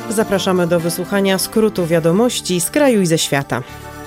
Zapraszamy do wysłuchania skrótu wiadomości z kraju i ze świata.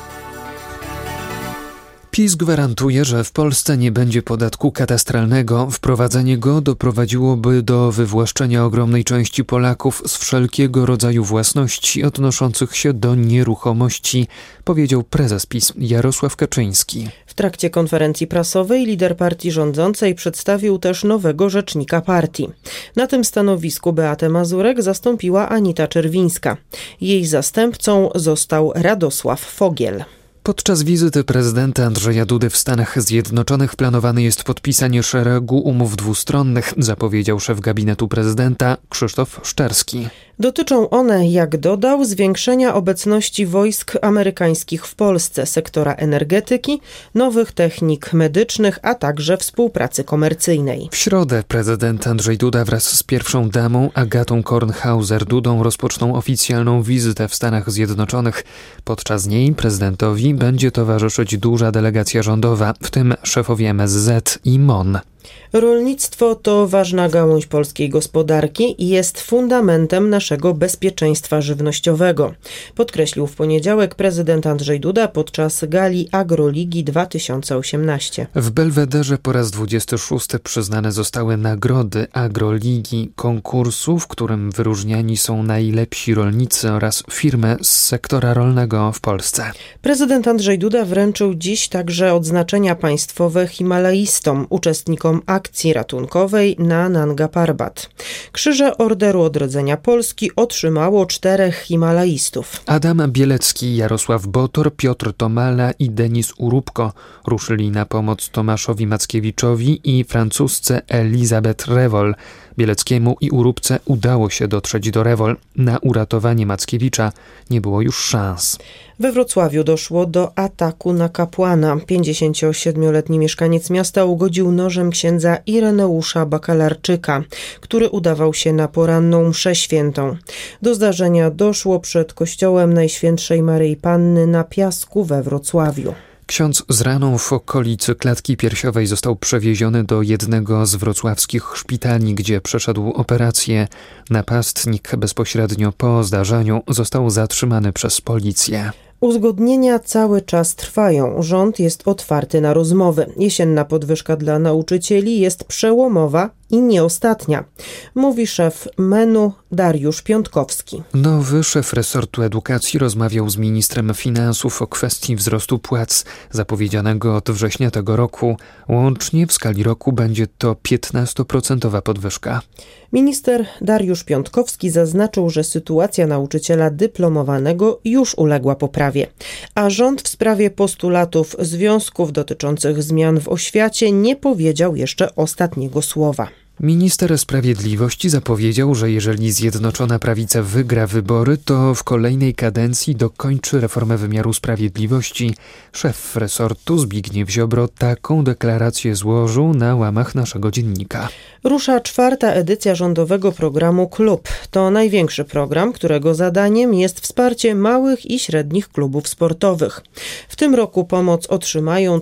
PiS gwarantuje, że w Polsce nie będzie podatku katastralnego. Wprowadzenie go doprowadziłoby do wywłaszczenia ogromnej części Polaków z wszelkiego rodzaju własności odnoszących się do nieruchomości, powiedział prezes PiS Jarosław Kaczyński. W trakcie konferencji prasowej lider partii rządzącej przedstawił też nowego rzecznika partii. Na tym stanowisku Beatę Mazurek zastąpiła Anita Czerwińska. Jej zastępcą został Radosław Fogiel. Podczas wizyty prezydenta Andrzeja Dudy w Stanach Zjednoczonych planowane jest podpisanie szeregu umów dwustronnych, zapowiedział szef gabinetu prezydenta Krzysztof Szczerski. Dotyczą one, jak dodał, zwiększenia obecności wojsk amerykańskich w Polsce, sektora energetyki, nowych technik medycznych, a także współpracy komercyjnej. W środę prezydent Andrzej Duda wraz z pierwszą damą Agatą Kornhauser-Dudą rozpoczną oficjalną wizytę w Stanach Zjednoczonych. Podczas niej prezydentowi będzie towarzyszyć duża delegacja rządowa, w tym szefowie MSZ i MON. Rolnictwo to ważna gałąź polskiej gospodarki i jest fundamentem naszego bezpieczeństwa żywnościowego, podkreślił w poniedziałek prezydent Andrzej Duda podczas gali Agroligi 2018. W Belwederze po raz 26 przyznane zostały nagrody Agroligi, konkursu, w którym wyróżniani są najlepsi rolnicy oraz firmy z sektora rolnego w Polsce. Prezydent Andrzej Duda wręczył dziś także odznaczenia państwowe himalaistom, uczestnikom akcji ratunkowej na Nanga Parbat. Krzyże Orderu Odrodzenia Polski otrzymało 4 himalaistów. Adam Bielecki, Jarosław Botor, Piotr Tomala i Denis Urubko ruszyli na pomoc Tomaszowi Mackiewiczowi i francusce Elisabeth Revol. Bieleckiemu i Urubce udało się dotrzeć do Revol. Na uratowanie Mackiewicza nie było już szans. We Wrocławiu doszło do ataku na kapłana. 57-letni mieszkaniec miasta ugodził nożem księdza Ireneusza Bakalarczyka, który udawał się na poranną mszę świętą. Do zdarzenia doszło przed kościołem Najświętszej Maryi Panny na Piasku we Wrocławiu. Ksiądz z raną w okolicy klatki piersiowej został przewieziony do jednego z wrocławskich szpitali, gdzie przeszedł operację. Napastnik bezpośrednio po zdarzeniu został zatrzymany przez policję. Uzgodnienia cały czas trwają. Rząd jest otwarty na rozmowy. Jesienna podwyżka dla nauczycieli jest przełomowa i nie ostatnia, mówi szef MEN-u Dariusz Piątkowski. Nowy szef resortu edukacji rozmawiał z ministrem finansów o kwestii wzrostu płac zapowiedzianego od września tego roku. Łącznie w skali roku będzie to 15% podwyżka. Minister Dariusz Piątkowski zaznaczył, że sytuacja nauczyciela dyplomowanego już uległa poprawie, a rząd w sprawie postulatów związków dotyczących zmian w oświacie nie powiedział jeszcze ostatniego słowa. Minister Sprawiedliwości zapowiedział, że jeżeli Zjednoczona Prawica wygra wybory, to w kolejnej kadencji dokończy reformę wymiaru sprawiedliwości. Szef resortu Zbigniew Ziobro taką deklarację złożył na łamach naszego dziennika. Rusza 4. edycja rządowego programu Klub. To największy program, którego zadaniem jest wsparcie małych i średnich klubów sportowych. W tym roku pomoc otrzymają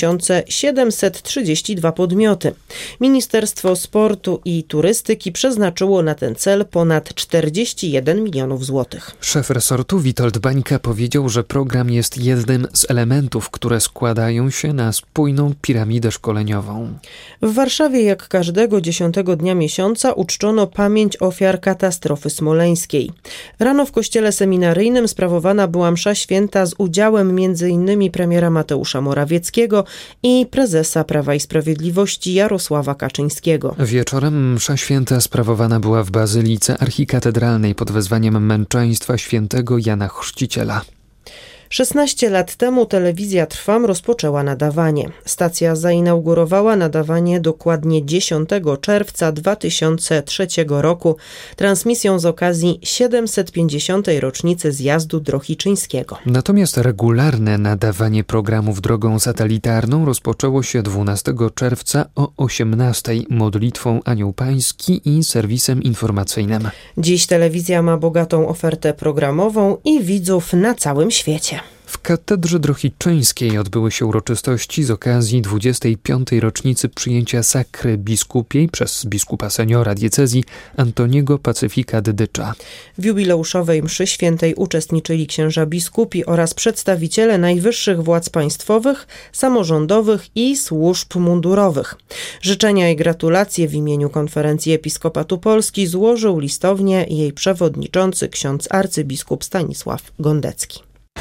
3732 podmioty. Ministerstwo Sportu i Turystyki przeznaczyło na ten cel ponad 41 milionów złotych. Szef resortu Witold Bańka powiedział, że program jest jednym z elementów, które składają się na spójną piramidę szkoleniową. W Warszawie jak każdego 10 dnia miesiąca uczczono pamięć ofiar katastrofy smoleńskiej. Rano w kościele seminaryjnym sprawowana była msza święta z udziałem m.in. premiera Mateusza Morawieckiego i prezesa Prawa i Sprawiedliwości Jarosława Kaczyńskiego. Wieczorem msza święta sprawowana była w Bazylice Archikatedralnej pod wezwaniem męczeństwa świętego Jana Chrzciciela. 16 lat temu telewizja Trwam rozpoczęła nadawanie. Stacja zainaugurowała nadawanie dokładnie 10 czerwca 2003 roku transmisją z okazji 750. rocznicy zjazdu Drohiczyńskiego. Natomiast regularne nadawanie programów drogą satelitarną rozpoczęło się 12 czerwca o 18 modlitwą Anioł Pański i serwisem informacyjnym. Dziś telewizja ma bogatą ofertę programową i widzów na całym świecie. W W katedrze drohiczyńskiej odbyły się uroczystości z okazji 25. rocznicy przyjęcia sakry biskupiej przez biskupa seniora diecezji Antoniego Pacyfika Dedycza. W jubileuszowej mszy świętej uczestniczyli księża biskupi oraz przedstawiciele najwyższych władz państwowych, samorządowych i służb mundurowych. Życzenia i gratulacje w imieniu Konferencji Episkopatu Polski złożył listownie jej przewodniczący ksiądz arcybiskup Stanisław Gondecki.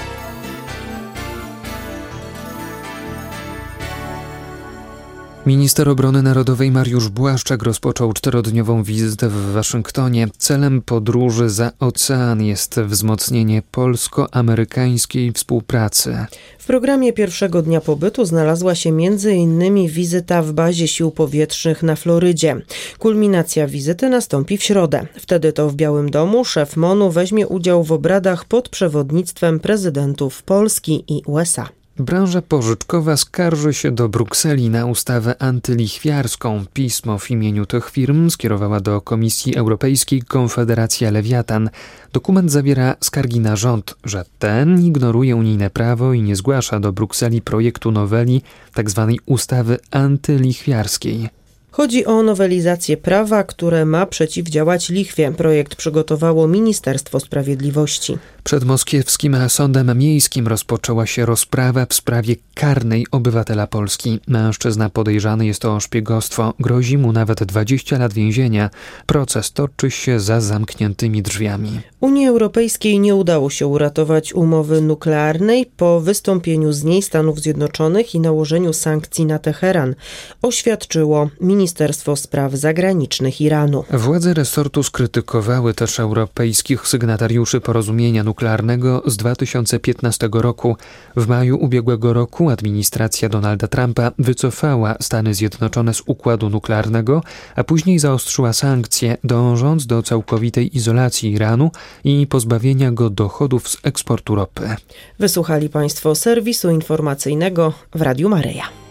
Minister Obrony Narodowej Mariusz Błaszczak rozpoczął 4-dniową wizytę w Waszyngtonie. Celem podróży za ocean jest wzmocnienie polsko-amerykańskiej współpracy. W programie pierwszego dnia pobytu znalazła się m.in. wizyta w bazie sił powietrznych na Florydzie. Kulminacja wizyty nastąpi w środę. Wtedy to w Białym Domu szef MON-u weźmie udział w obradach pod przewodnictwem prezydentów Polski i USA. Branża pożyczkowa skarży się do Brukseli na ustawę antylichwiarską. Pismo w imieniu tych firm skierowała do Komisji Europejskiej Konfederacja Lewiatan. Dokument zawiera skargi na rząd, że ten ignoruje unijne prawo i nie zgłasza do Brukseli projektu noweli tzw. ustawy antylichwiarskiej. Chodzi o nowelizację prawa, które ma przeciwdziałać lichwie. Projekt przygotowało Ministerstwo Sprawiedliwości. Przed moskiewskim sądem miejskim rozpoczęła się rozprawa w sprawie karnej obywatela Polski. Mężczyzna podejrzany jest o szpiegostwo. Grozi mu nawet 20 lat więzienia. Proces toczy się za zamkniętymi drzwiami. Unii Europejskiej nie udało się uratować umowy nuklearnej po wystąpieniu z niej Stanów Zjednoczonych i nałożeniu sankcji na Teheran, oświadczyło Ministerstwo Spraw Zagranicznych Iranu. Władze resortu skrytykowały też europejskich sygnatariuszy porozumienia nuklearnego z 2015 roku. W maju ubiegłego roku administracja Donalda Trumpa wycofała Stany Zjednoczone z układu nuklearnego, a później zaostrzyła sankcje, dążąc do całkowitej izolacji Iranu i pozbawienia go dochodów z eksportu ropy. Wysłuchali Państwo serwisu informacyjnego w Radiu Maryja.